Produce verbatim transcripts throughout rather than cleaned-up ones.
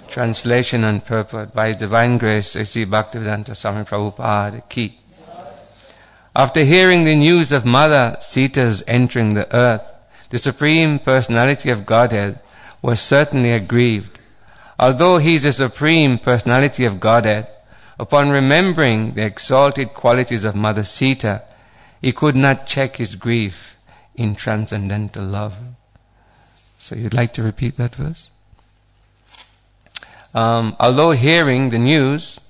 Translation and purport by His Divine Grace, Sri Bhaktivedanta Swami Prabhupada Ki. After hearing the news of Mother Sita's entering the earth, the Supreme Personality of Godhead was certainly aggrieved. Although He is the Supreme Personality of Godhead, upon remembering the exalted qualities of Mother Sita, He could not check His grief in transcendental love. So you'd like to repeat that verse? Um, although hearing the news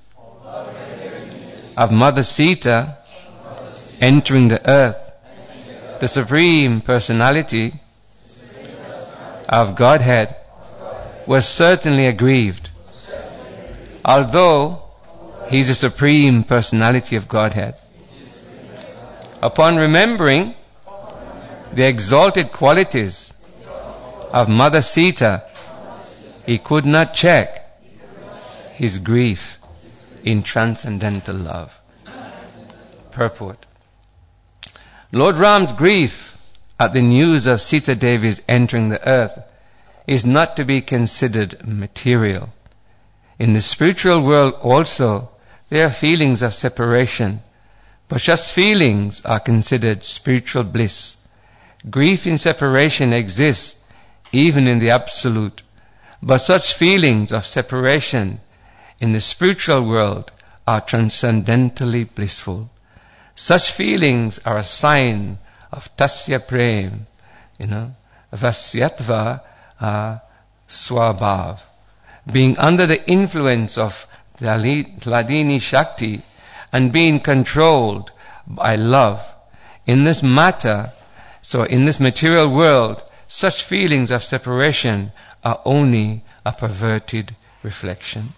of Mother Sita entering the earth, the Supreme Personality of Godhead was certainly aggrieved. Although He is the Supreme Personality of Godhead. Upon remembering the exalted qualities of Mother Sita, He could not check His grief in transcendental love. Purport. Lord Ram's grief at the news of Sita Devi's entering the earth is not to be considered material. In the spiritual world also, there are feelings of separation, but such feelings are considered spiritual bliss. Grief in separation exists even in the absolute, but such feelings of separation in the spiritual world are transcendentally blissful. Such feelings are a sign of tasya prem, you know, vasyatva uh, swabhav. Being under the influence of Hladini Shakti and being controlled by love. In this matter, so in this material world, such feelings of separation are only a perverted reflection.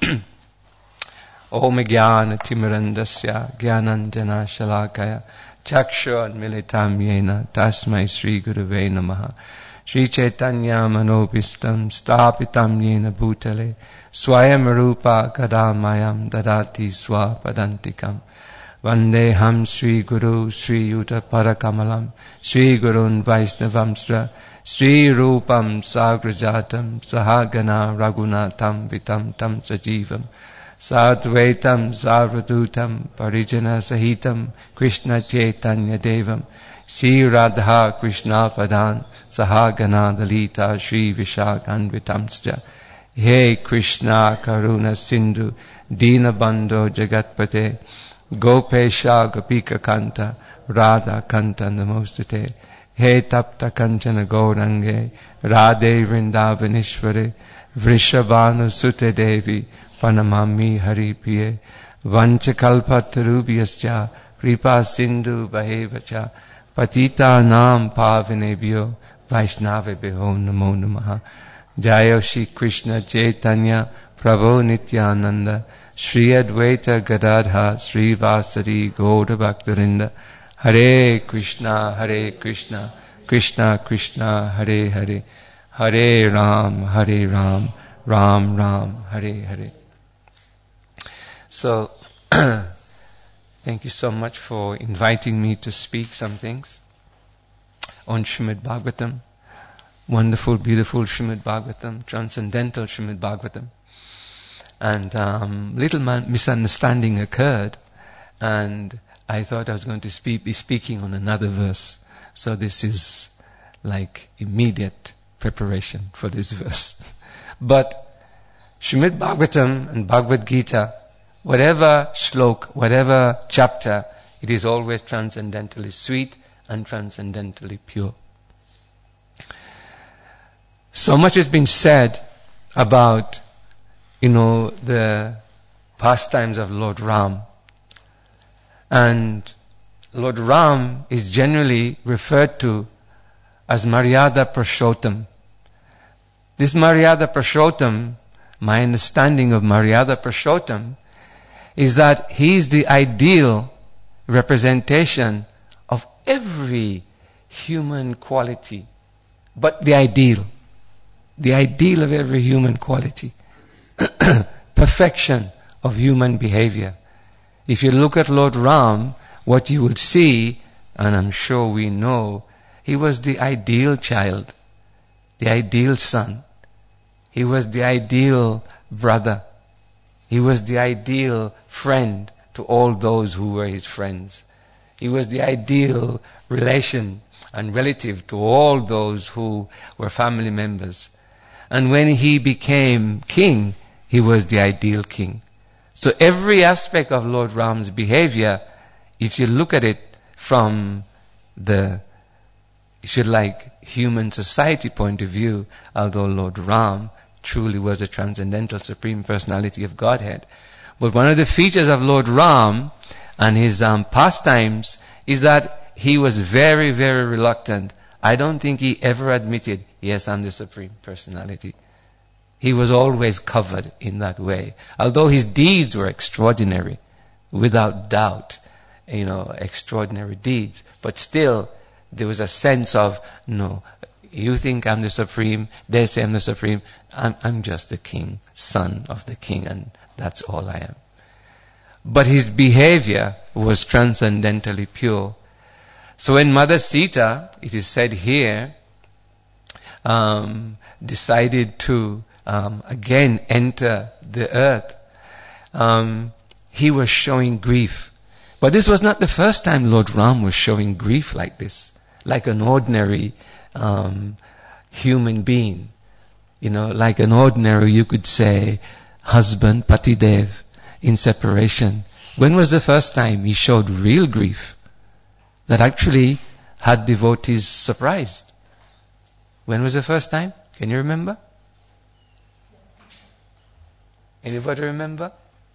Om Jnana Timirandasya Jnananjana Shalakaya Chakshur Militam Yena Tasmai Sri Gurave Namaha Sri Chaitanya Manobhistam Stapitam Yena Bhutale Swayam Rupa Kadamayam Dadati Swapadantikam Vandeham Sri Guru Sri Yuta Parakamalam Sri Gurun Vaisnavamsra Sri Rupam Sagrajatam Sahagana Raghunatam Vitam Tam Sajivam Sadvaitam Sarvadutam Parijana Sahitam Krishna Chaitanya Devam Sri Radha Krishna Padan Sahagana Dalita Sri Vishakanvitamsja. Hey Krishna Karuna Sindhu Dina Bandho Jagatpate Gopesha Gopika Kanta Radha Kanta Namostate. Hey Tapta Kanchana Gaurange Radhe Vrindavanishware Vrishabhanu Sute Devi Panamami Hari Piye Vanchakalpatarubhyascha Kripa Sindhu Bahevacha Patita Nam Pavanebhyo Vaishnavebhyo Namo Namaha. Jaya Shri Krishna Chaitanya Prabhu Nityananda Shri Advaita Gadadha Sri Vasari Gauda Bhaktarinda. Hare Krishna Hare Krishna Krishna Krishna Hare Hare Hare Ram Hare Ram Ram Ram Hare Hare. So, thank you so much for inviting me to speak some things on Srimad Bhagavatam. Wonderful, beautiful Srimad Bhagavatam, transcendental Srimad Bhagavatam. And um, little man- misunderstanding occurred, and I thought I was going to speak, be speaking on another verse. So this is like immediate preparation for this verse. But Srimad Bhagavatam and Bhagavad Gita, whatever shlok, whatever chapter, it is always transcendentally sweet and transcendentally pure. So much has been said about, you know, the pastimes of Lord Ram. And Lord Ram is generally referred to as Maryada Purushottam. This Maryada Purushottam, my understanding of Maryada Purushottam, is that he is the ideal representation of every human quality, but the ideal, the ideal of every human quality, perfection of human behavior. If you look at Lord Ram, what you will see, and I'm sure we know, he was the ideal child, the ideal son. He was the ideal brother. He was the ideal friend to all those who were his friends. He was the ideal relation and relative to all those who were family members. And when he became king, he was the ideal king. So every aspect of Lord Ram's behavior, if you look at it from the, if you like, human society point of view, although Lord Ram truly was a transcendental supreme personality of Godhead, but one of the features of Lord Ram and his um, pastimes is that he was very, very reluctant. I don't think he ever admitted, yes, I'm the supreme personality. He was always covered in that way. Although his deeds were extraordinary, without doubt, you know, extraordinary deeds. But still, there was a sense of, no, you think I'm the supreme, they say I'm the supreme, I'm, I'm just the king, son of the king, and that's all I am. But his behavior was transcendentally pure. So when Mother Sita, it is said here, um, decided to um, again enter the earth, um, he was showing grief. But this was not the first time Lord Ram was showing grief like this, like an ordinary um, human being. You know, like an ordinary, you could say, husband, Patidev, in separation. When was the first time he showed real grief that actually had devotees surprised? When was the first time? Can you remember? Anybody remember?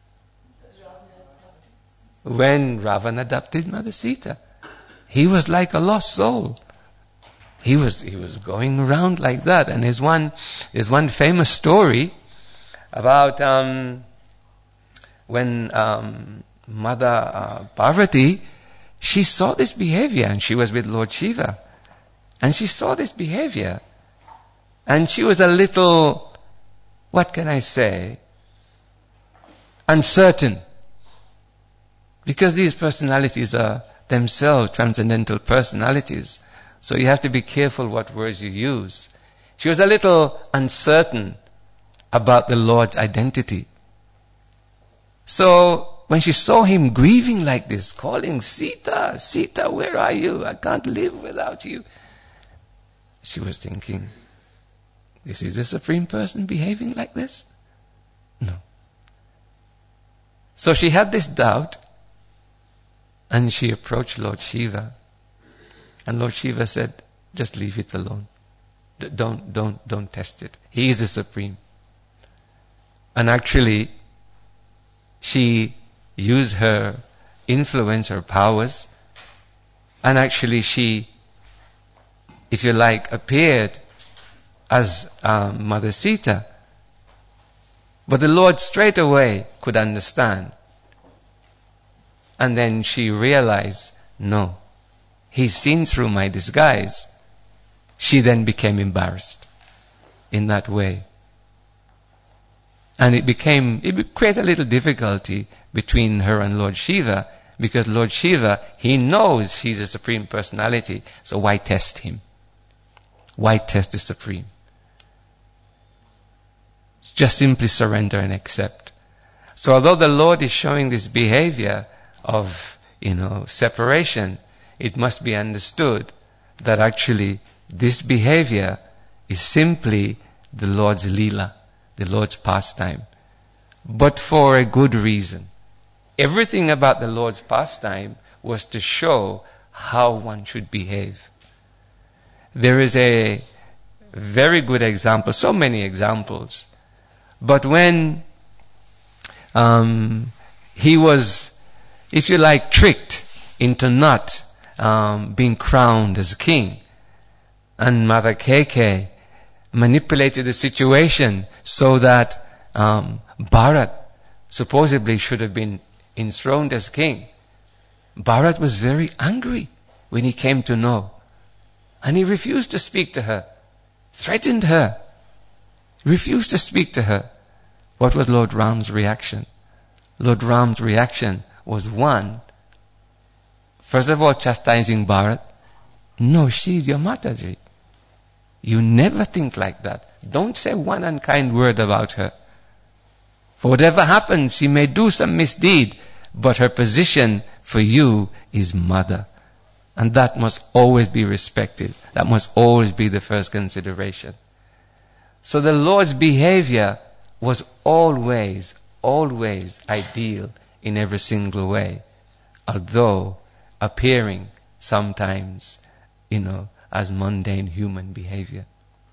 When Ravana adopted Mother Sita. He was like a lost soul. He was he was going around like that. And there's one there's one famous story about um, when um, Mother uh, Parvati, she saw this behavior, and she was with Lord Shiva, and she saw this behavior, and she was a little, what can I say, uncertain, because these personalities are themselves transcendental personalities. So you have to be careful what words you use. She was a little uncertain about the Lord's identity. So when she saw him grieving like this, calling, Sita, Sita, where are you? I can't live without you. She was thinking, this is the Supreme Person behaving like this? No. So she had this doubt, and she approached Lord Shiva. And Lord Shiva said, just leave it alone. D- don't, don't, don't test it. He is the Supreme. And actually, she used her influence, her powers, and actually she, if you like, appeared as um, Mother Sita. But the Lord straight away could understand. And then she realized, no, he's seen through my disguise. She then became embarrassed in that way. And it became, it created a little difficulty between her and Lord Shiva, because Lord Shiva, he knows he's a Supreme Personality, so why test him? Why test the Supreme? Just simply surrender and accept. So although the Lord is showing this behavior of, you know, separation, it must be understood that actually this behavior is simply the Lord's Leela, the Lord's pastime, but for a good reason. Everything about the Lord's pastime was to show how one should behave. There is a very good example, so many examples, but when um, he was, if you like, tricked into not um, being crowned as king, and Mother Keke manipulated the situation so that um, Bharat supposedly should have been enthroned as king. Bharat was very angry when he came to know, and he refused to speak to her, threatened her, refused to speak to her. What was Lord Ram's reaction? Lord Ram's reaction was, one, first of all, chastising Bharat. No, she's your Mataji. You never think like that. Don't say one unkind word about her. For whatever happens, she may do some misdeed, but her position for you is mother. And that must always be respected. That must always be the first consideration. So the Lord's behavior was always, always ideal in every single way, although appearing sometimes, you know, as mundane human behavior.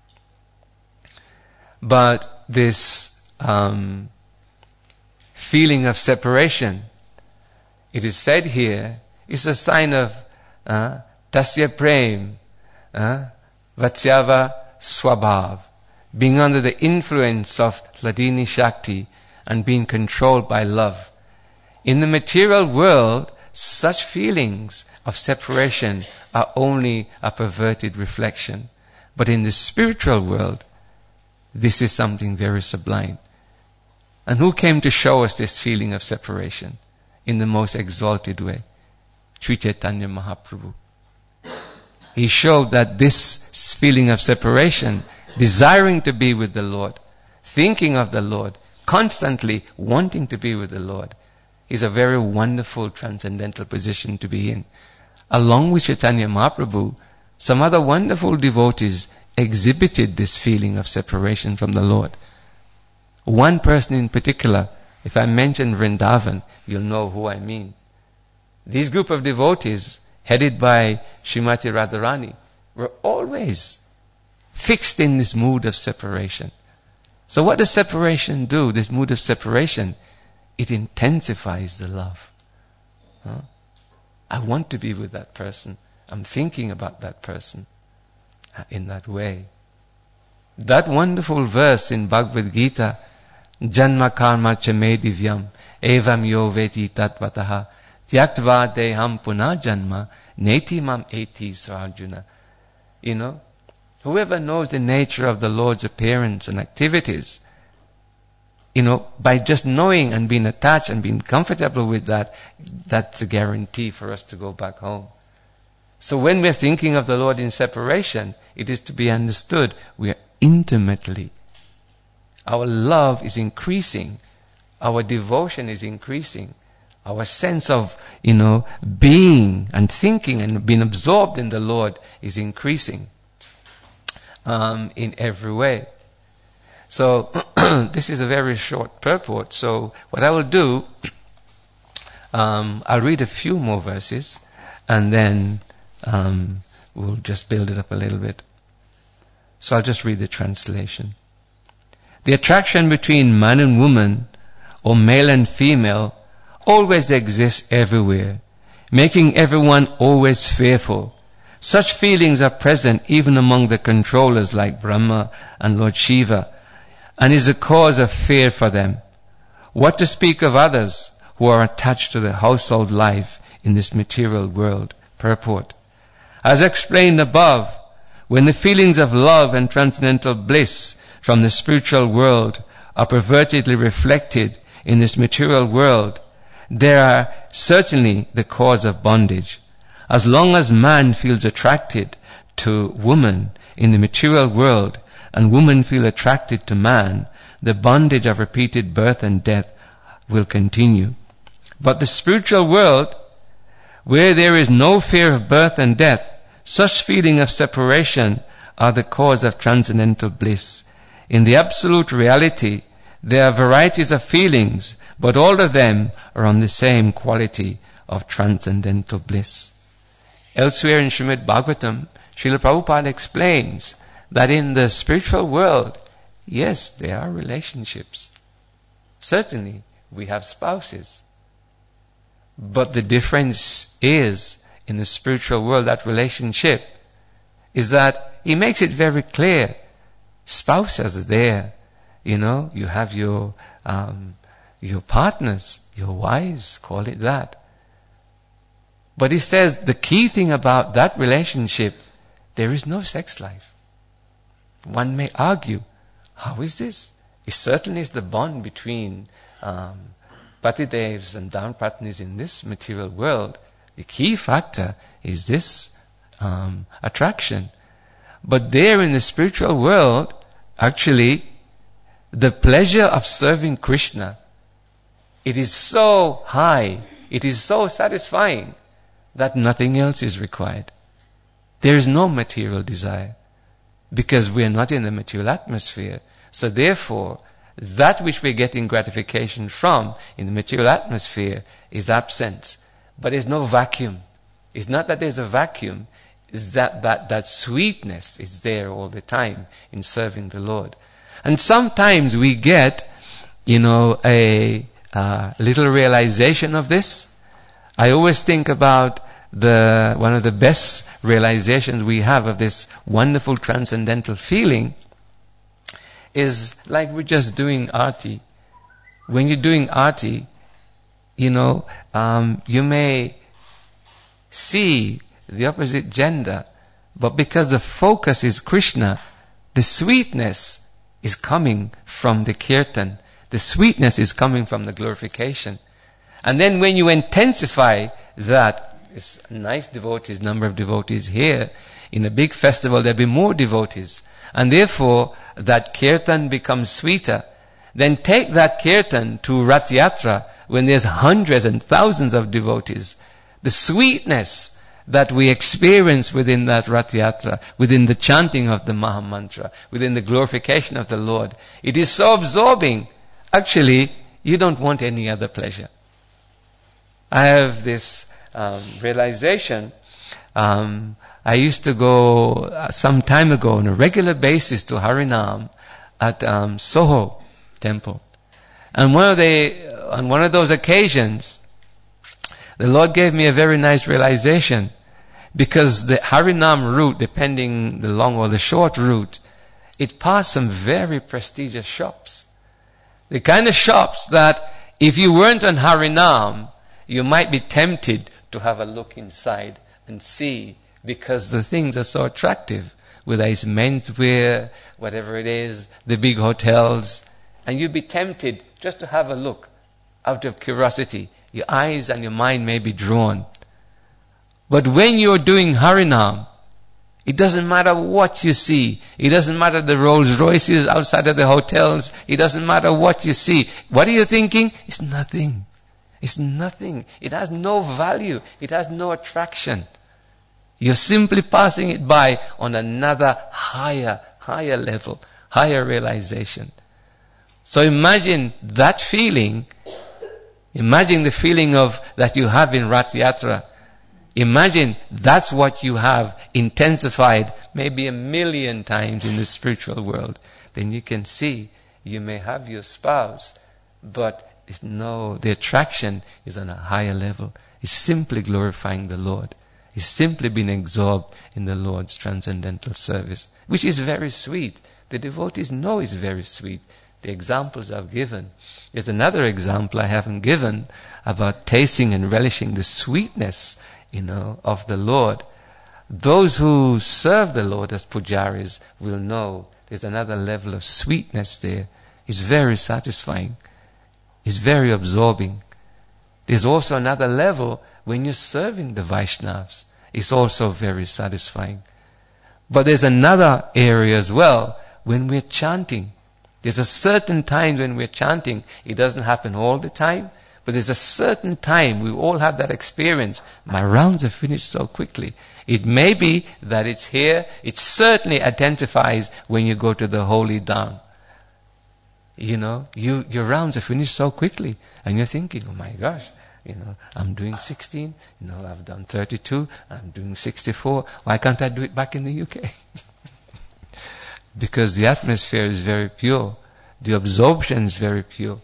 But this um, feeling of separation, it is said here, is a sign of uh, tasya prem, uh, vatsyava swabhav, being under the influence of Hladini Shakti and being controlled by love. In the material world, such feelings of separation are only a perverted reflection. But in the spiritual world, this is something very sublime. And who came to show us this feeling of separation in the most exalted way? Sri Chaitanya Mahaprabhu. He showed that this feeling of separation, desiring to be with the Lord, thinking of the Lord, constantly wanting to be with the Lord, is a very wonderful transcendental position to be in. Along with Chaitanya Mahaprabhu, some other wonderful devotees exhibited this feeling of separation from the Lord. One person in particular, if I mention Vrindavan, you'll know who I mean. These group of devotees, headed by Srimati Radharani, were always fixed in this mood of separation. So what does separation do, this mood of separation? It intensifies the love. Huh? I want to be with that person. I'm thinking about that person in that way. That wonderful verse in Bhagavad Gita, Janma karma chame divyam evam yo veti tatvataha tyaktva deham puna janma neti mam eti sarjuna. You know, whoever knows the nature of the Lord's appearance and activities, you know, by just knowing and being attached and being comfortable with that, that's a guarantee for us to go back home. So when we're thinking of the Lord in separation, it is to be understood we are intimately. Our love is increasing. Our devotion is increasing. Our sense of, you know, being and thinking and being absorbed in the Lord is increasing um, in every way. So this is a very short purport. So what I will do, um, I'll read a few more verses, and then um, we'll just build it up a little bit. So I'll just read the translation. The attraction between man and woman, or male and female, always exists everywhere, making everyone always fearful. Such feelings are present even among the controllers like Brahma and Lord Shiva, and is a cause of fear for them. What to speak of others who are attached to the household life in this material world? Purport. As explained above, when the feelings of love and transcendental bliss from the spiritual world are pervertedly reflected in this material world, they are certainly the cause of bondage. As long as man feels attracted to woman in the material world, and women feel attracted to man, the bondage of repeated birth and death will continue. But the spiritual world, where there is no fear of birth and death, such feeling of separation are the cause of transcendental bliss. In the absolute reality, there are varieties of feelings, but all of them are on the same quality of transcendental bliss. Elsewhere in Srimad Bhagavatam, Srila Prabhupada explains that in the spiritual world, yes, there are relationships. Certainly, we have spouses. But the difference is, in the spiritual world, that relationship is that he makes it very clear. Spouses are there. You know, you have your um, your partners, your wives, call it that. But he says the key thing about that relationship, there is no sex life. One may argue, how is this? It certainly is the bond between um, Patidevs and Dharmapatnis in this material world. The key factor is this um, attraction. But there in the spiritual world, actually, the pleasure of serving Krishna, it is so high, it is so satisfying that nothing else is required. There is no material desire because we are not in the material atmosphere. So therefore, that which we're getting gratification from in the material atmosphere is absent. But there's no vacuum. It's not that there's a vacuum. It's that, that, that sweetness is there all the time in serving the Lord. And sometimes we get, you know, a uh, little realization of this. I always think about the one of the best realizations we have of this wonderful transcendental feeling is like we're just doing arti. When you're doing arti, you know, um, you may see the opposite gender, but because the focus is Krishna, the sweetness is coming from the kirtan. The sweetness is coming from the glorification. And then when you intensify that, it's nice devotees, number of devotees here. In a big festival, there'll be more devotees. And therefore, that kirtan becomes sweeter. Then take that kirtan to Rath Yatra, when there's hundreds and thousands of devotees. The sweetness that we experience within that Rath Yatra, within the chanting of the Maha Mantra, within the glorification of the Lord, it is so absorbing. Actually, you don't want any other pleasure. I have this um, realization. Um, I used to go uh, some time ago on a regular basis to Harinam at um, Soho Temple. And one of the, on one of those occasions, the Lord gave me a very nice realization, because the Harinam route, depending the long or the short route, it passed some very prestigious shops. The kind of shops that if you weren't on Harinam, you might be tempted to have a look inside and see, because the things are so attractive, whether it's menswear, whatever it is, the big hotels, and you'd be tempted just to have a look out of curiosity. Your eyes and your mind may be drawn. But when you're doing Harinam, it doesn't matter what you see. It doesn't matter the Rolls Royces outside of the hotels. It doesn't matter what you see. What are you thinking? It's nothing. It's nothing. It has no value. It has no attraction. You're simply passing it by on another higher, higher level, higher realization. So imagine that feeling. Imagine the feeling of that you have in Rath Yatra. Imagine that's what you have intensified maybe a million times in the spiritual world. Then you can see you may have your spouse, but it's no, the attraction is on a higher level. It's simply glorifying the Lord. It's simply being absorbed in the Lord's transcendental service, which is very sweet. The devotees know it's very sweet. The examples I've given. There's another example I haven't given about tasting and relishing the sweetness, you know, of the Lord. Those who serve the Lord as pujaris will know there's another level of sweetness there. It's very satisfying. It's very absorbing. There's also another level when you're serving the Vaishnavas. It's also very satisfying. But there's another area as well when we're chanting. There's a certain time when we're chanting. It doesn't happen all the time, but there's a certain time, we all have that experience. My rounds are finished so quickly. It may be that it's here. It certainly identifies when you go to the holy Dham. You know, you, your rounds are finished so quickly. And you're thinking, oh my gosh, you know, I'm doing sixteen. You know, I've done thirty-two. I'm doing sixty-four. Why can't I do it back in the U K? Because the atmosphere is very pure. The absorption is very pure.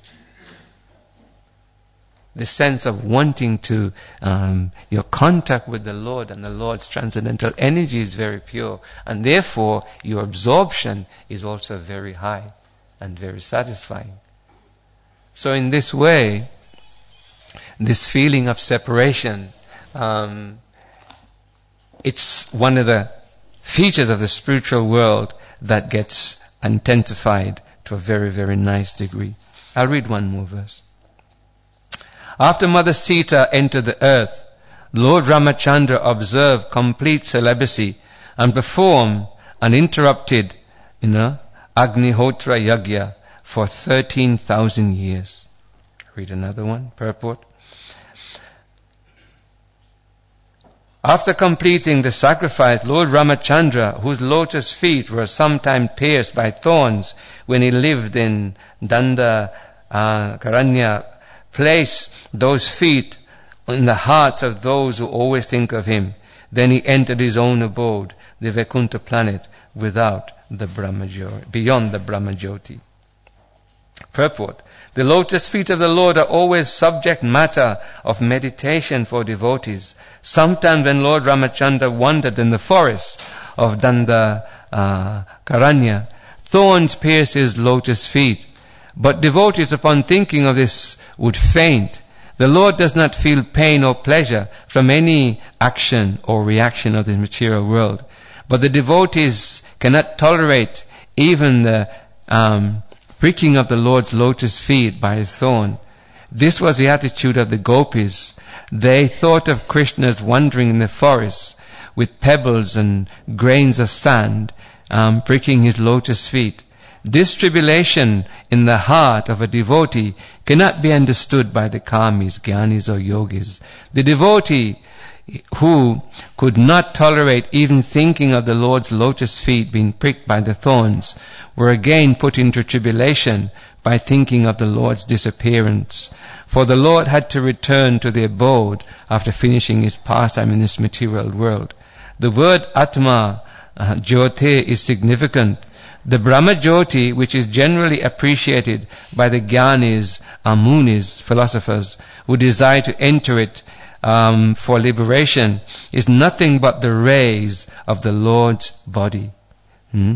The sense of wanting to, um, your contact with the Lord and the Lord's transcendental energy is very pure. And therefore, your absorption is also very high and very satisfying. So in this way, this feeling of separation, um, it's one of the features of the spiritual world that gets intensified to a very, very nice degree. I'll read one more verse. After Mother Sita entered the earth, Lord Ramachandra observed complete celibacy and performed uninterrupted, you know, Agnihotra Yagya for thirteen thousand years. Read another one, purport. After completing the sacrifice, Lord Ramachandra, whose lotus feet were sometimes pierced by thorns when he lived in Danda uh, Karanya, placed those feet in the hearts of those who always think of him. Then he entered his own abode, the Vaikuntha planet, without the Brahmajyoti, beyond the Brahmajyoti. Purport. The lotus feet of the Lord are always subject matter of meditation for devotees. Sometimes when Lord Ramachandra wandered in the forest of Danda uh, Karanya, thorns pierced his lotus feet. But devotees, upon thinking of this, would faint. The Lord does not feel pain or pleasure from any action or reaction of the material world. But the devotees cannot tolerate even the um, pricking of the Lord's lotus feet by a thorn. This was the attitude of the gopis. They thought of Krishna's wandering in the forest with pebbles and grains of sand, um, pricking his lotus feet. This tribulation in the heart of a devotee cannot be understood by the karmis, jnanis or yogis. The devotee who could not tolerate even thinking of the Lord's lotus feet being pricked by the thorns were again put into tribulation by thinking of the Lord's disappearance. For the Lord had to return to the abode after finishing his pastime in this material world. The word Atma, uh, Jyote, is significant. The Brahma Jyoti, which is generally appreciated by the Jnanis, Munis, philosophers, who desire to enter it um, for liberation, is nothing but the rays of the Lord's body. Hmm?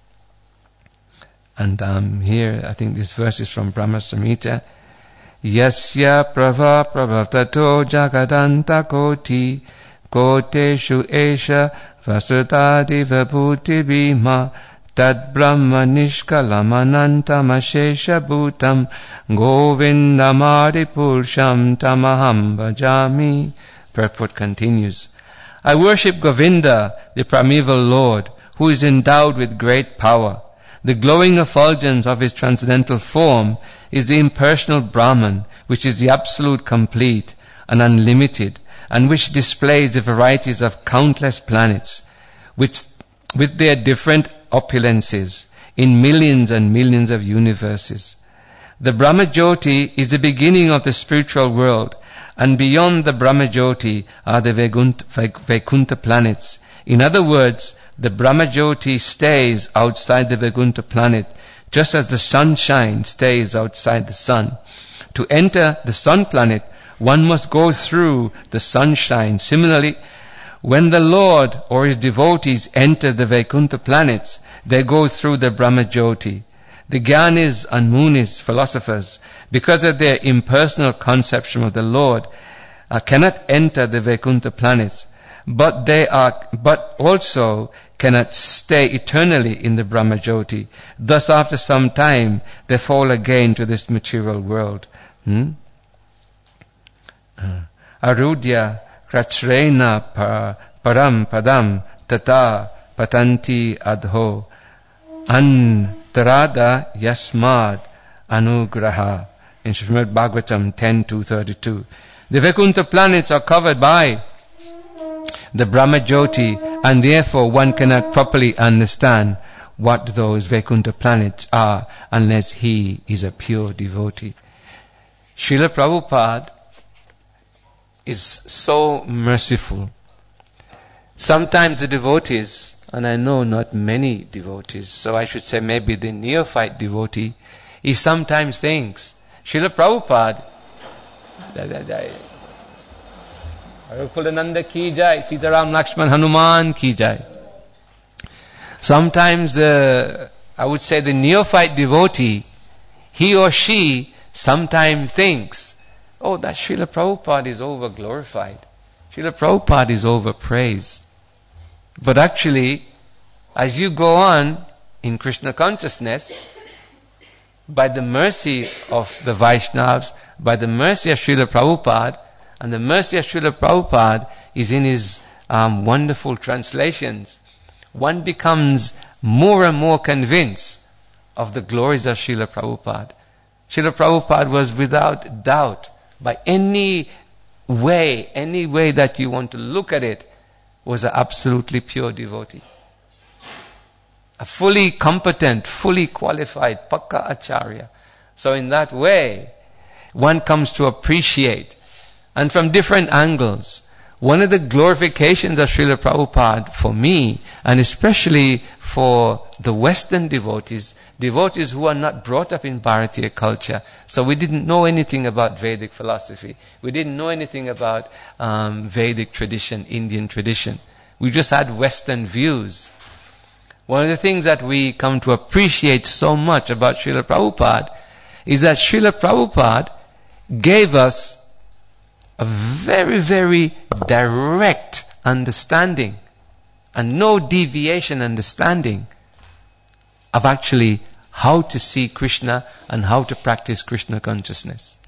And um, here, I think this verse is from Brahma Samhita. Yasya prava pravatato jagadanta koti koteshu esha vasutadi vabhuti bhima tad brahma nishkalamanantam ashesha bhutam govindamadi pulsham tamaham bhajami. Purport continues. I worship Govinda, the primeval Lord, who is endowed with great power. The glowing effulgence of his transcendental form is the impersonal Brahman, which is the absolute complete and unlimited, and which displays the varieties of countless planets, which, with their different opulences, in millions and millions of universes. The Brahma Jyoti is the beginning of the spiritual world, and beyond the Brahma Jyoti are the Vaikuntha planets. In other words, the Brahma Jyoti stays outside the Vaikuntha planet, just as the sunshine stays outside the sun. To enter the sun planet, one must go through the sunshine. Similarly, when the Lord or his devotees enter the Vaikuntha planets, they go through the Brahma Jyoti. The Jnanis and Munis, philosophers, because of their impersonal conception of the Lord, uh, cannot enter the Vaikuntha planets, but they are, but also cannot stay eternally in the Brahma Jyoti. Thus, after some time, they fall again to this material world. Hmm? Uh, Arudya krachrena param padam tata patanti adho antarada yasmad anugraha. In Srimad Bhagavatam ten two thirty-two. The Vaikuntha planets are covered by the Brahma Jyoti, and therefore one cannot properly understand what those Vaikuntha planets are unless he is a pure devotee. Srila Prabhupada is so merciful. Sometimes the devotees, and I know not many devotees, so I should say maybe the neophyte devotee, he sometimes thinks, Srila Prabhupada, Kulananda ki jai, Sitaram Lakshman Hanuman ki jai. Sometimes, uh, I would say the neophyte devotee, he or she sometimes thinks, oh, that Srila Prabhupada is over glorified. Srila Prabhupada is over praised. But actually, as you go on in Krishna consciousness, by the mercy of the Vaishnavas, by the mercy of Srila Prabhupada, and the mercy of Srila Prabhupada is in his um, wonderful translations. one becomes more and more convinced of the glories of Srila Prabhupada. Srila Prabhupada was without doubt, by any way, any way that you want to look at it, was an absolutely pure devotee. A fully competent, fully qualified Pakka Acharya. So in that way, one comes to appreciate, and from different angles, one of the glorifications of Srila Prabhupada for me, and especially for the Western devotees, devotees who are not brought up in Bharatiya culture, so we didn't know anything about Vedic philosophy. We didn't know anything about um, Vedic tradition, Indian tradition. We just had Western views. One of the things that we come to appreciate so much about Srila Prabhupada is that Srila Prabhupada gave us a very, very direct understanding and no deviation understanding of actually how to see Krishna and how to practice Krishna consciousness.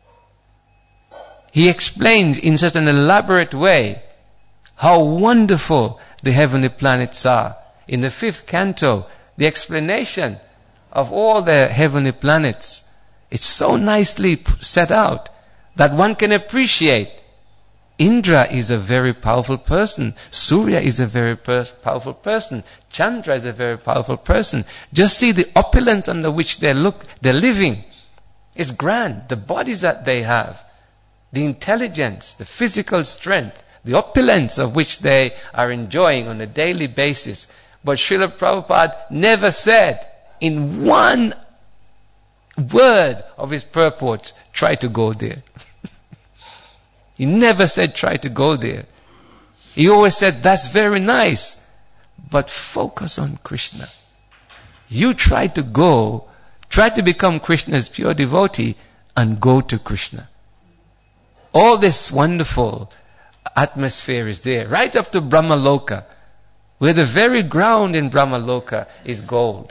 He explains in such an elaborate way how wonderful the heavenly planets are. In the fifth canto, the explanation of all the heavenly planets, it's so nicely set out that one can appreciate. Indra is a very powerful person. Surya is a very pers- powerful person. Chandra is a very powerful person. Just see the opulence under which they look, they're living. It's grand. The bodies that they have, the intelligence, the physical strength, the opulence of which they are enjoying on a daily basis. But Srila Prabhupada never said in one word of his purports, try to go there. He never said try to go there. He always said that's very nice, but focus on Krishna. You try to go, try to become Krishna's pure devotee and go to Krishna. All this wonderful atmosphere is there, right up to Brahmaloka, where the very ground in Brahmaloka is gold.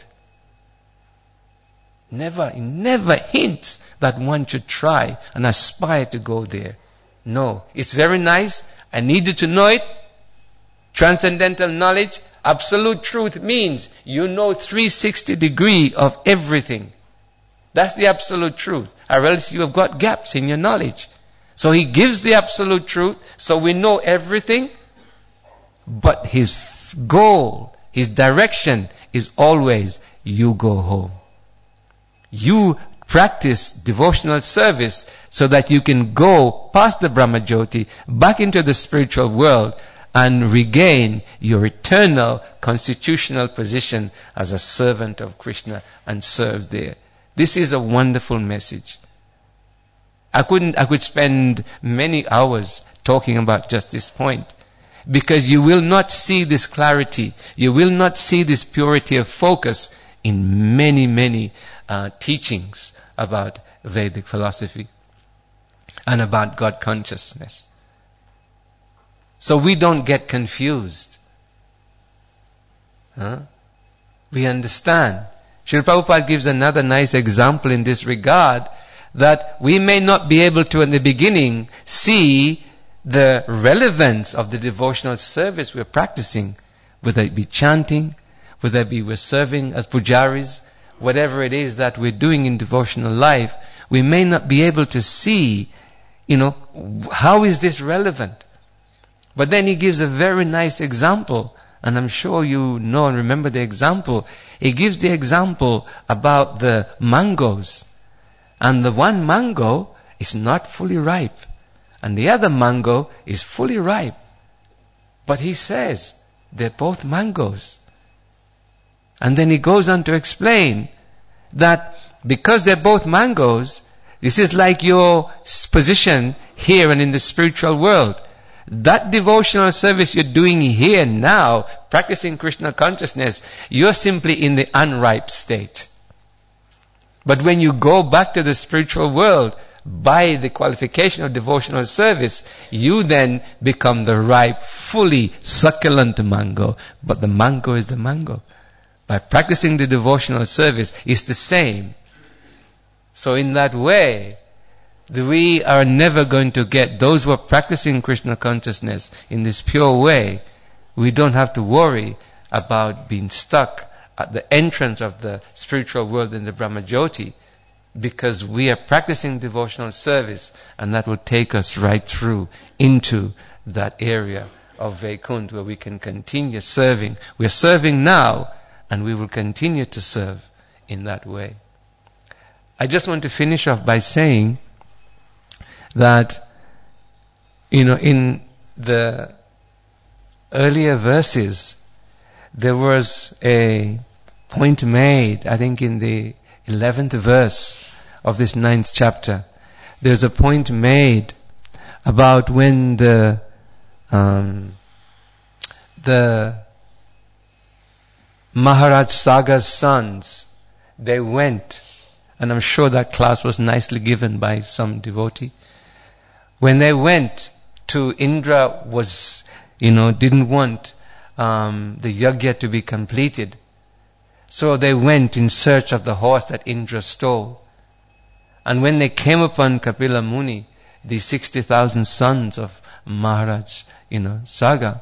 Never, never hints that one should try and aspire to go there. No, it's very nice. I needed to know it. Transcendental knowledge, absolute truth means you know three hundred sixty degree of everything. That's the absolute truth. Or else you have got gaps in your knowledge. So he gives the absolute truth, so we know everything. But his goal, his direction is always, you go home. You practice devotional service so that you can go past the Brahmajyoti, back into the spiritual world and regain your eternal constitutional position as a servant of Krishna and serve there. This is a wonderful message. I couldn't, I could spend many hours talking about just this point, because you will not see this clarity, you will not see this purity of focus in many, many uh, teachings about Vedic philosophy and about God consciousness. So we don't get confused. Huh? We understand. Srila Prabhupada gives another nice example in this regard, that we may not be able to in the beginning see the relevance of the devotional service we're practicing, whether it be chanting, whether it be we're serving as pujaris, whatever it is that we're doing in devotional life, we may not be able to see, you know, how is this relevant? But then he gives a very nice example, and I'm sure you know and remember the example. He gives the example about the mangoes. And the one mango is not fully ripe, and the other mango is fully ripe. But he says they're both mangoes. And then he goes on to explain that because they're both mangoes, this is like your position here and in the spiritual world. That devotional service you're doing here now, practicing Krishna consciousness, you're simply in the unripe state. But when you go back to the spiritual world, by the qualification of devotional service, you then become the ripe, fully succulent mango. But the mango is the mango. By practicing the devotional service, it's the same. So in that way, we are never going to get, those who are practicing Krishna consciousness in this pure way, we don't have to worry about being stuck at the entrance of the spiritual world in the Brahmajyoti, because we are practicing devotional service, and that will take us right through into that area of Vaikuntha where we can continue serving. We are serving now, and we will continue to serve in that way. I just want to finish off by saying that, you know, in the earlier verses, there was a point made, I think in the eleventh verse of this ninth chapter. There's a point made about when the um, the Maharaj Saga's sons, they went, and I'm sure that class was nicely given by some devotee. When they went to Indra, was, you know, didn't want um, the yajna to be completed. So they went in search of the horse that Indra stole. And when they came upon Kapila Muni, the sixty thousand sons of Maharaj, you know, Saga,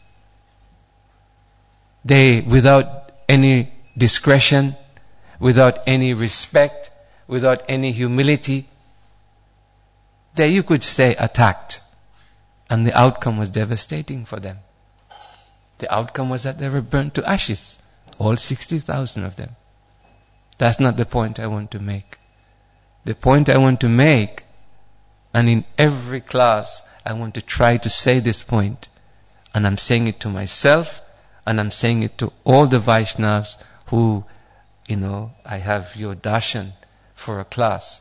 they, without any discretion, without any respect, without any humility, they, you could say, attacked. And the outcome was devastating for them. The outcome was that they were burnt to ashes. All sixty thousand of them. That's not the point I want to make. The point I want to make, and in every class I want to try to say this point, and I'm saying it to myself, and I'm saying it to all the Vaishnavas who, you know, I have your darshan for a class.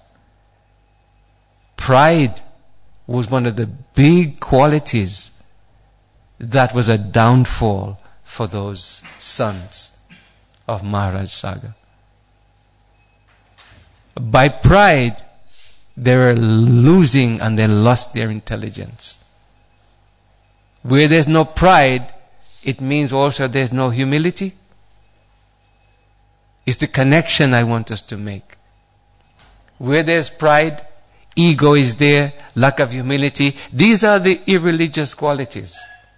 Pride was one of the big qualities that was a downfall for those sons of Maharaj Saga. By pride, they were losing and they lost their intelligence. Where there's no pride, it means also there's no humility. It's the connection I want us to make. Where there's pride, ego is there, lack of humility. These are the irreligious qualities.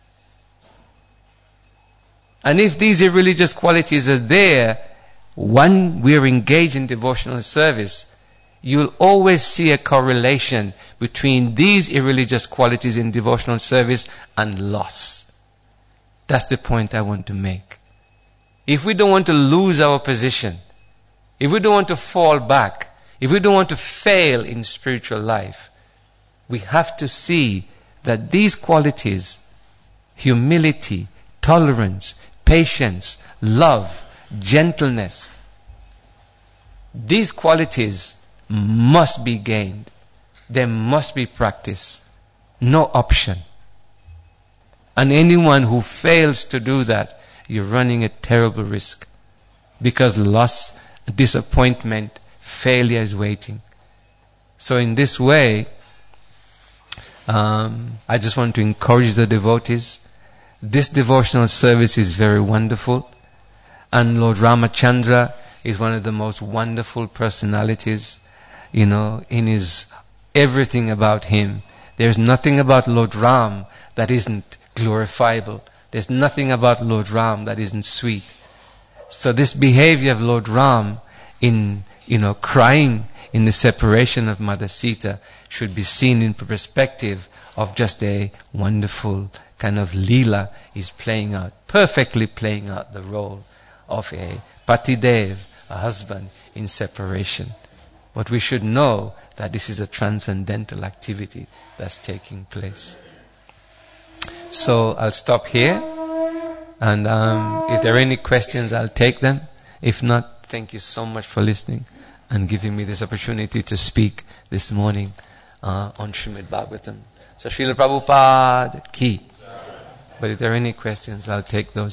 And if these irreligious qualities are there, when we're engaged in devotional service, you'll always see a correlation between these irreligious qualities in devotional service and loss. That's the point I want to make. If we don't want to lose our position, if we don't want to fall back, if we don't want to fail in spiritual life, we have to see that these qualities, humility, tolerance, patience, love, gentleness, these qualities must be gained. They must be practiced. No option. And anyone who fails to do that, you're running a terrible risk. Because loss, disappointment, failure is waiting. So in this way, um, I just want to encourage the devotees. This devotional service is very wonderful. And Lord Ramachandra is one of the most wonderful personalities, you know, in his everything about him. There's nothing about Lord Ram that isn't glorifiable. There's nothing about Lord Ram that isn't sweet. So this behavior of Lord Ram in, you know, crying in the separation of Mother Sita should be seen in perspective of just a wonderful kind of Leela. He's playing out, perfectly playing out the role of a Patidev, a husband in separation. But we should know that this is a transcendental activity that's taking place. So I'll stop here, and um, if there are any questions, I'll take them. If not, thank you so much for listening and giving me this opportunity to speak this morning uh, on Srimad Bhagavatam. So Srila Prabhupada ki. But if there are any questions, I'll take those.